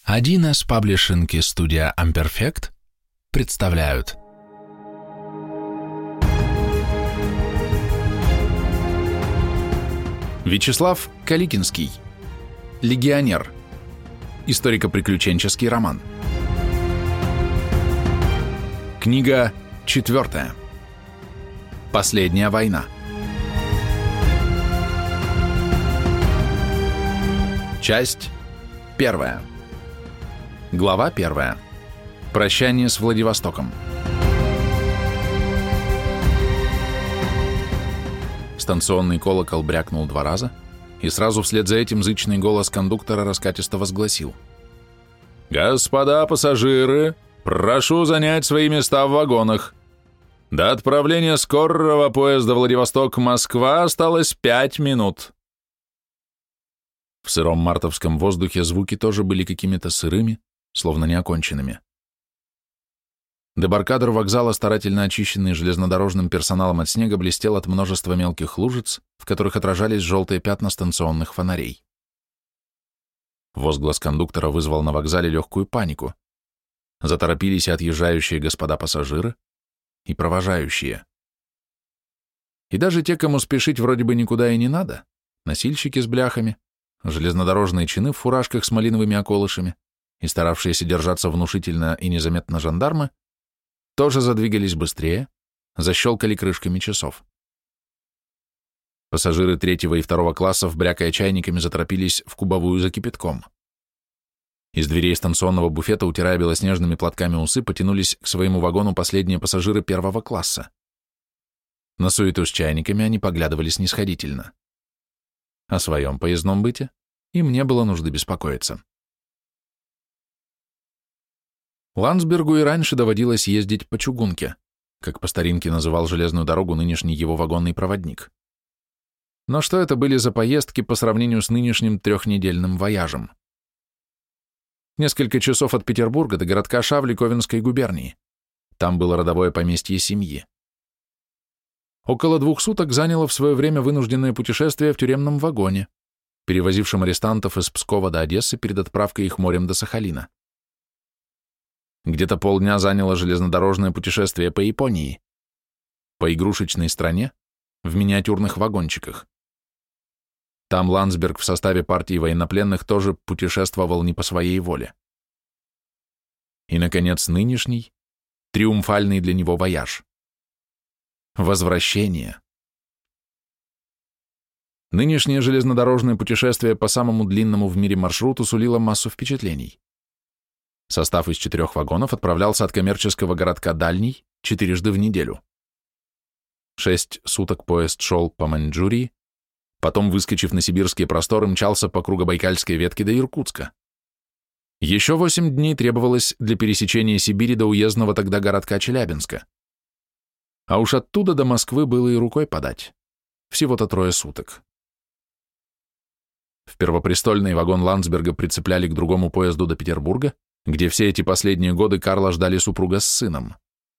1С Паблишинг и студия Amperfect представляют. Вячеслав Каликинский. Легионер. Историко-приключенческий роман. Книга 4. Последняя война. Часть 1. Глава 1. Прощание с Владивостоком. Станционный колокол брякнул 2 раза, и сразу вслед за этим зычный голос кондуктора раскатисто возгласил: «Господа пассажиры, прошу занять свои места в вагонах. До отправления скорого поезда Владивосток-Москва осталось 5 минут». В сыром мартовском воздухе звуки тоже были какими-то сырыми, словно неоконченными. Дебаркадер вокзала, старательно очищенный железнодорожным персоналом от снега, блестел от множества мелких лужиц, в которых отражались желтые пятна станционных фонарей. Возглас кондуктора вызвал на вокзале легкую панику. Заторопились и отъезжающие господа пассажиры, и провожающие. И даже те, кому спешить вроде бы никуда и не надо, носильщики с бляхами, железнодорожные чины в фуражках с малиновыми околышами и старавшиеся держаться внушительно и незаметно жандармы, тоже задвигались быстрее, защелкали крышками часов. Пассажиры 3-го и 2-го классов, брякая чайниками, заторопились в кубовую за кипятком. Из дверей станционного буфета, утирая белоснежными платками усы, потянулись к своему вагону последние пассажиры 1-го класса. На суету с чайниками они поглядывали снисходительно. О своем поездном быте им не было нужды беспокоиться. Ландсбергу и раньше доводилось ездить по чугунке, как по старинке называл железную дорогу нынешний его вагонный проводник. Но что это были за поездки по сравнению с нынешним 3-недельным вояжем? Несколько часов от Петербурга до городка Шавли Ковенской губернии. Там было родовое поместье семьи. Около 2 суток заняло в свое время вынужденное путешествие в тюремном вагоне, перевозившем арестантов из Пскова до Одессы перед отправкой их морем до Сахалина. Где-то полдня заняло железнодорожное путешествие по Японии, по игрушечной стране, в миниатюрных вагончиках. Там Ландсберг в составе партии военнопленных тоже путешествовал не по своей воле. И, наконец, нынешний, триумфальный для него вояж. Возвращение. Нынешнее железнодорожное путешествие по самому длинному в мире маршруту сулило массу впечатлений. Состав из 4 вагонов отправлялся от коммерческого городка Дальний 4 в неделю. 6 суток поезд шел по Маньчжурии, потом, выскочив на сибирские просторы, мчался по Кругобайкальской ветке до Иркутска. Еще 8 дней требовалось для пересечения Сибири до уездного тогда городка Челябинска. А уж оттуда до Москвы было и рукой подать. Всего-то 3 суток. В первопрестольный вагон Ландсберга прицепляли к другому поезду до Петербурга, где все эти последние годы Карла ждали супруга с сыном.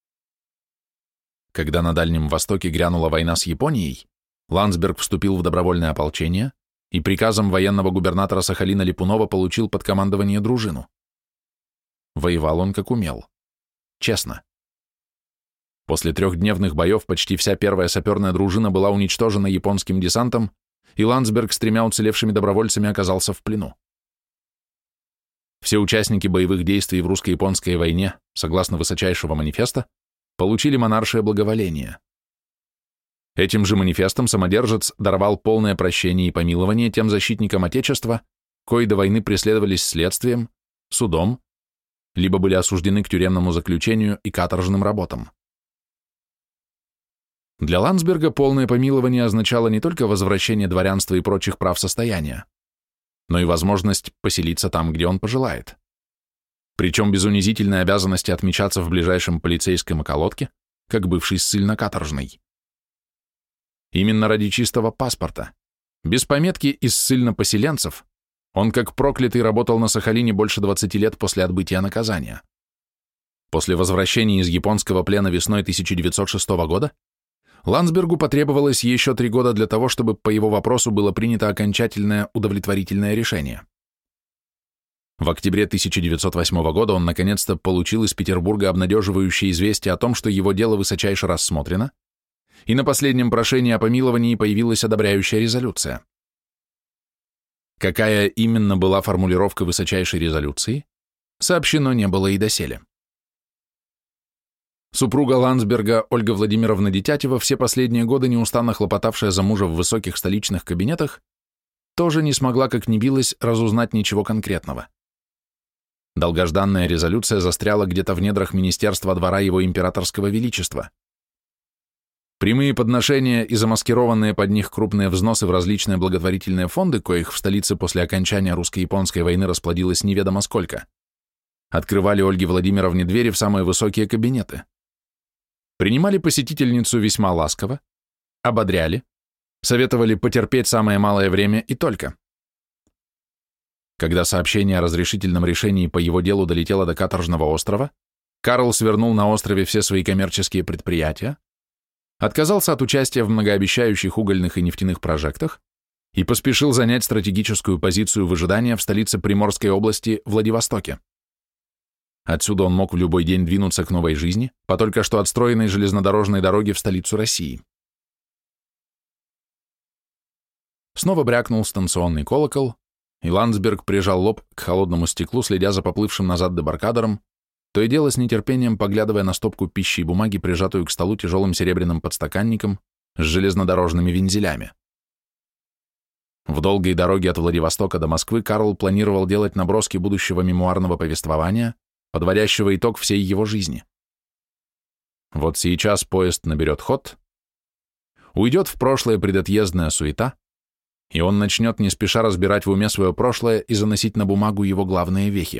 Когда на Дальнем Востоке грянула война с Японией, Ландсберг вступил в добровольное ополчение и приказом военного губернатора Сахалина Липунова получил под командование дружину. Воевал он как умел. Честно. После 3-дневных боев почти вся 1-я саперная дружина была уничтожена японским десантом, и Ландсберг с 3 уцелевшими добровольцами оказался в плену. Все участники боевых действий в русско-японской войне, согласно высочайшего манифеста, получили монаршее благоволение. Этим же манифестом самодержец даровал полное прощение и помилование тем защитникам Отечества, кои до войны преследовались следствием, судом, либо были осуждены к тюремному заключению и каторжным работам. Для Ландсберга полное помилование означало не только возвращение дворянства и прочих прав состояния, но и возможность поселиться там, где он пожелает. Причем без унизительной обязанности отмечаться в ближайшем полицейском околотке, как бывший ссыльно-каторжный. Именно ради чистого паспорта, без пометки из ссыльно-поселенцев, он как проклятый работал на Сахалине больше 20 лет после отбытия наказания. После возвращения из японского плена весной 1906 года Ландсбергу потребовалось еще 3 года для того, чтобы по его вопросу было принято окончательное удовлетворительное решение. В октябре 1908 года он наконец-то получил из Петербурга обнадеживающее известие о том, что его дело высочайше рассмотрено, и на последнем прошении о помиловании появилась одобряющая резолюция. Какая именно была формулировка высочайшей резолюции, сообщено не было и доселе. Супруга Ландсберга Ольга Владимировна Детятева, все последние годы неустанно хлопотавшая за мужа в высоких столичных кабинетах, тоже не смогла, как ни билась, разузнать ничего конкретного. Долгожданная резолюция застряла где-то в недрах Министерства двора его императорского величества. Прямые подношения и замаскированные под них крупные взносы в различные благотворительные фонды, коих в столице после окончания русско-японской войны расплодилось неведомо сколько, открывали Ольге Владимировне двери в самые высокие кабинеты. Принимали посетительницу весьма ласково, ободряли, советовали потерпеть самое малое время и только. Когда сообщение о разрешительном решении по его делу долетело до Каторжного острова, Карл свернул на острове все свои коммерческие предприятия, отказался от участия в многообещающих угольных и нефтяных прожектах и поспешил занять стратегическую позицию выжидания в столице Приморской области Владивостоке. Отсюда он мог в любой день двинуться к новой жизни по только что отстроенной железнодорожной дороге в столицу России. Снова брякнул станционный колокол, и Ландсберг прижал лоб к холодному стеклу, следя за поплывшим назад дебаркадером, то и дело с нетерпением поглядывая на стопку пищи и бумаги, прижатую к столу тяжелым серебряным подстаканником с железнодорожными вензелями. В долгой дороге от Владивостока до Москвы Карл планировал делать наброски будущего мемуарного повествования, подводящего итог всей его жизни. Вот сейчас поезд наберет ход, уйдет в прошлое предотъездная суета, и он начнет не спеша разбирать в уме свое прошлое и заносить на бумагу его главные вехи.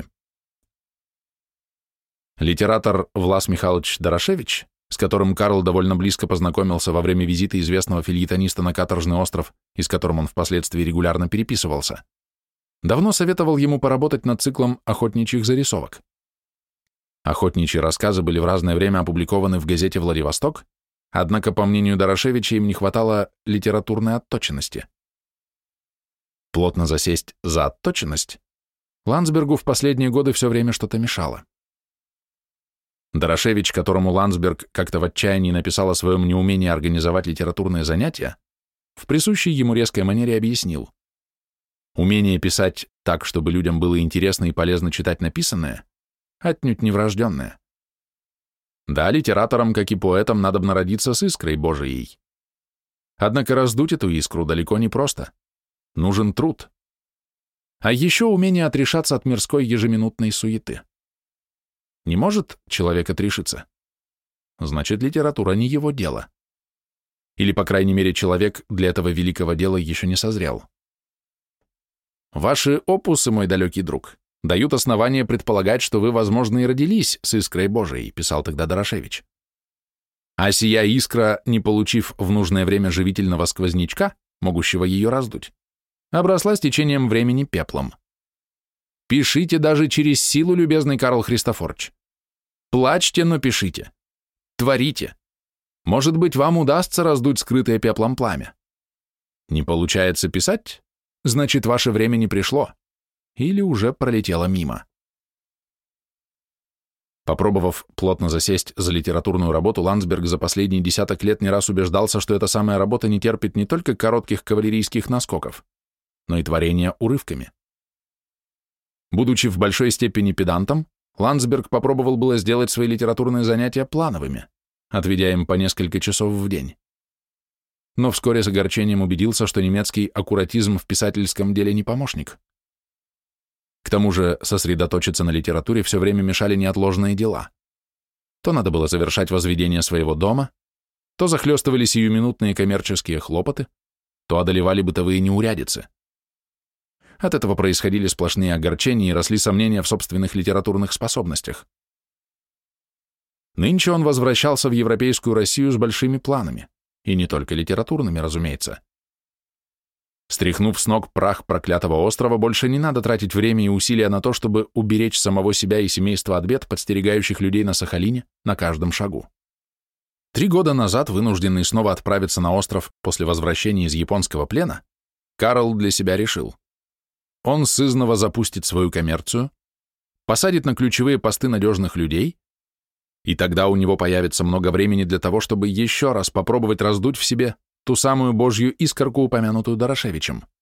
Литератор Влас Михайлович Дорошевич, с которым Карл довольно близко познакомился во время визита известного фельетониста на Каторжный остров и с которым он впоследствии регулярно переписывался, давно советовал ему поработать над циклом охотничьих зарисовок. Охотничьи рассказы были в разное время опубликованы в газете «Владивосток», однако, по мнению Дорошевича, им не хватало литературной отточенности. Плотно засесть за отточенность Ландсбергу в последние годы все время что-то мешало. Дорошевич, которому Ландсберг как-то в отчаянии написал о своем неумении организовать литературные занятия, в присущей ему резкой манере объяснил: умение писать так, чтобы людям было интересно и полезно читать написанное, отнюдь не врожденное. Да, литераторам, как и поэтам, надобно родиться с искрой Божией. Однако раздуть эту искру далеко не просто. Нужен труд. А еще умение отрешаться от мирской ежеминутной суеты. Не может человек отрешиться? Значит, литература не его дело. Или, по крайней мере, человек для этого великого дела еще не созрел. Ваши опусы, мой далекий друг, дают основание предполагать, что вы, возможно, и родились с искрой Божией, писал тогда Дорошевич. А сия искра, не получив в нужное время живительного сквознячка, могущего ее раздуть, обросла с течением времени пеплом. Пишите даже через силу, любезный Карл Христофорович. Плачьте, но пишите. Творите. Может быть, вам удастся раздуть скрытое пеплом пламя. Не получается писать? Значит, ваше время не пришло. Или уже пролетело мимо. Попробовав плотно засесть за литературную работу, Ландсберг за последние десяток лет не раз убеждался, что эта самая работа не терпит не только коротких кавалерийских наскоков, но и творения урывками. Будучи в большой степени педантом, Ландсберг попробовал было сделать свои литературные занятия плановыми, отведя им по несколько часов в день. Но вскоре с огорчением убедился, что немецкий аккуратизм в писательском деле не помощник. К тому же сосредоточиться на литературе все время мешали неотложные дела. То надо было завершать возведение своего дома, то захлестывали сиюминутные коммерческие хлопоты, то одолевали бытовые неурядицы. От этого происходили сплошные огорчения и росли сомнения в собственных литературных способностях. Нынче он возвращался в европейскую Россию с большими планами, и не только литературными, разумеется. Стряхнув с ног прах проклятого острова, больше не надо тратить время и усилия на то, чтобы уберечь самого себя и семейство от бед, подстерегающих людей на Сахалине на каждом шагу. 3 года назад, вынужденный снова отправиться на остров после возвращения из японского плена, Карл для себя решил: он сызнова запустит свою коммерцию, посадит на ключевые посты надежных людей, и тогда у него появится много времени для того, чтобы еще раз попробовать раздуть в себе ту самую божью искорку, упомянутую Дорошевичем.